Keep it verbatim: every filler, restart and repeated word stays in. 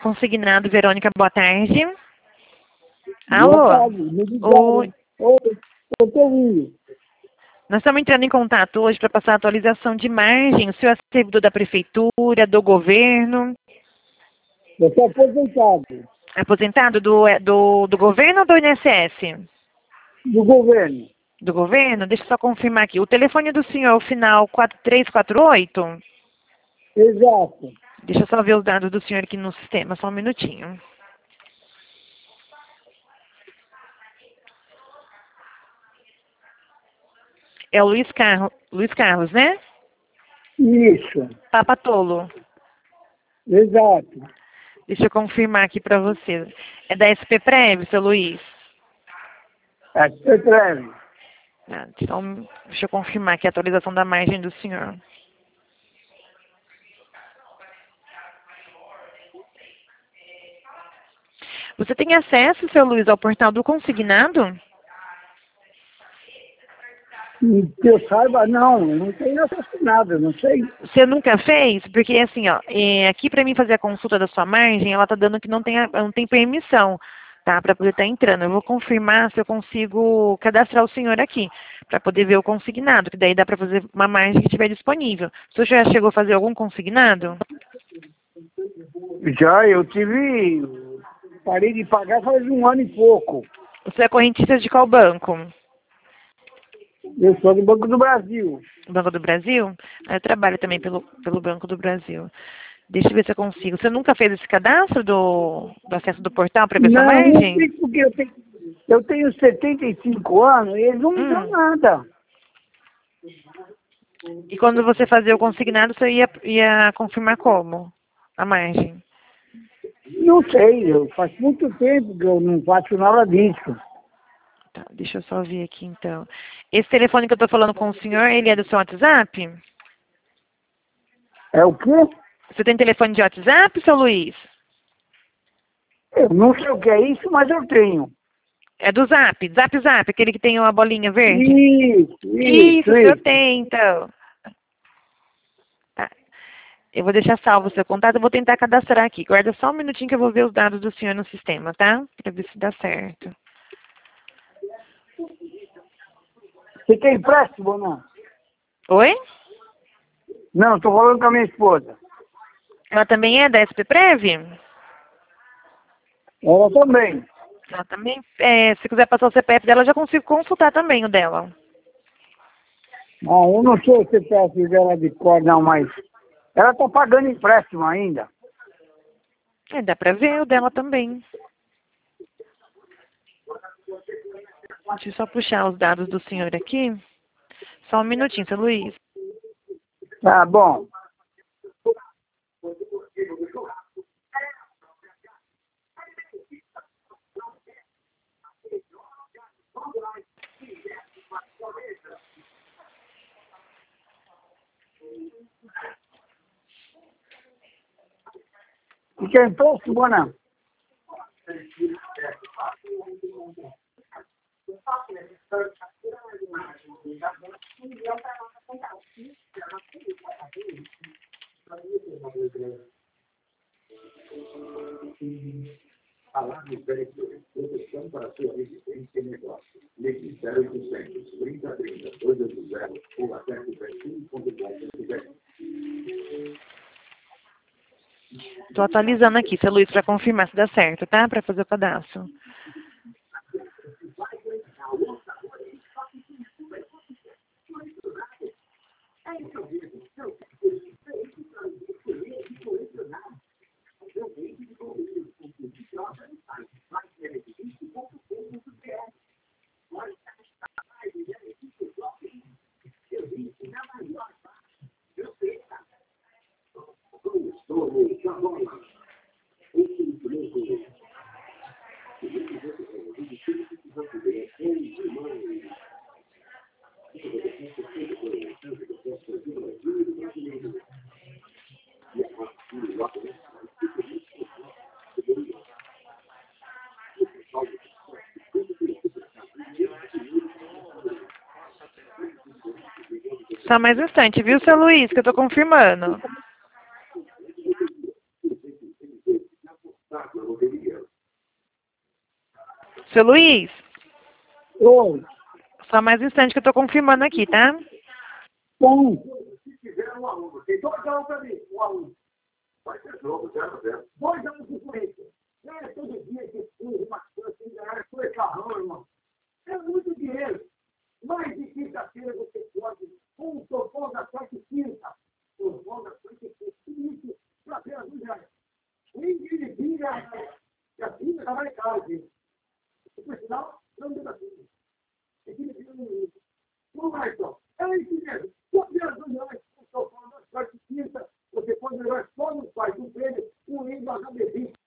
Consignado, Verônica, boa tarde. Boa Alô? tarde, me ligaram. Oi. Oi, eu estou ouvindo. Nós estamos entrando em contato hoje para passar a atualização de margem. O senhor é servidor da prefeitura, do governo? Eu sou aposentado Aposentado do, do, do governo ou do I N S S? do governo. Do governo? Deixa eu só confirmar aqui. O telefone do senhor é o final quatro três quatro oito? Exato. Deixa eu só ver os dados do senhor aqui no sistema, só um minutinho. É o Luiz, Carlos, Luiz Carlos, né? Isso, Papatolo. exato. Deixa eu confirmar aqui para você. É da S P Prev, seu Luiz? É, você escreve. Ah, então, deixa eu confirmar aqui a atualização da margem do senhor. Você tem acesso, seu Luiz, ao portal do consignado? Que eu saiba, não, não tenho acesso a nada, não sei. Você nunca fez? Porque assim, ó, é, aqui para mim fazer a consulta da sua margem, ela tá dando que não tem, a- não tem permissão, tá? Para poder estar entrando. Eu vou confirmar se eu consigo cadastrar o senhor aqui, para poder ver o consignado, que daí dá para fazer uma margem que estiver disponível. O senhor já chegou a fazer algum consignado? Já, eu tive, parei de pagar faz um ano e pouco. Você é correntista de qual banco? Eu sou do Banco do Brasil. Banco do Brasil? Ah, eu trabalho também pelo, pelo Banco do Brasil. Deixa eu ver se eu consigo. Você nunca fez esse cadastro do, do acesso do portal para ver sua Não, não margem? sei porque eu tenho, eu tenho setenta e cinco anos e eles não me dão Hum. nada. E quando você fazia o consignado, você ia, ia confirmar como? A margem. Não sei, eu faz muito tempo que eu não faço nada disso. Tá, deixa eu só ver aqui então. Esse telefone que eu estou falando com o senhor, ele é do seu WhatsApp? É o quê? Você tem telefone de WhatsApp, seu Luiz? Eu não sei o que é isso, mas eu tenho. É do Zap, Zap Zap, aquele que tem uma bolinha verde? Isso, Isso, isso, o senhor isso. tem, então. Tá. Eu vou deixar salvo o seu contato, eu vou tentar cadastrar aqui. Guarda só um minutinho que eu vou ver os dados do senhor no sistema, tá? Pra ver se dá certo. Você quer empréstimo ou não? Oi? Não, estou falando com a minha esposa. Ela também é da S P Prev? Ela também. Ela também, é, se quiser passar o C P F dela, eu já consigo consultar também o dela. Ah, eu não sei o C P F dela de cor, não, mas ela está pagando empréstimo ainda. É, dá pra ver o dela também. Deixa eu só puxar os dados do senhor aqui. Só um minutinho, seu Luiz. Tá bom. E quer empréstimo ou não? Tô atualizando aqui, seu Luiz, pra confirmar se dá certo, tá? Pra fazer o cadastro. Só mais um instante, viu, seu Luiz, que eu tô confirmando. Seu Luiz, Oi. Só mais um instante que eu estou confirmando aqui, tá? Bom. Se tiver um aluno, tem dois alunos para mim, um aluno. Vai ser jogo, zero a zero. Dois alunos de influência. É todo dia que eu uma coisa assim, ganhar dois carrão, irmão. É muito dinheiro. Mais de quinta-feira você pode, com o sofão da sorte quinta, o sofão da sorte quinta, isso, para ver as mulheres. Ninguém vira, que a filha estava em casa, gente. Por sinal, não deu da filha. É que ele vira no mundo. Não vai só. É isso mesmo. Todas as mulheres, com o sofão da sorte quinta, você pode levar só no pai do prêmio, um lindo H B vinte.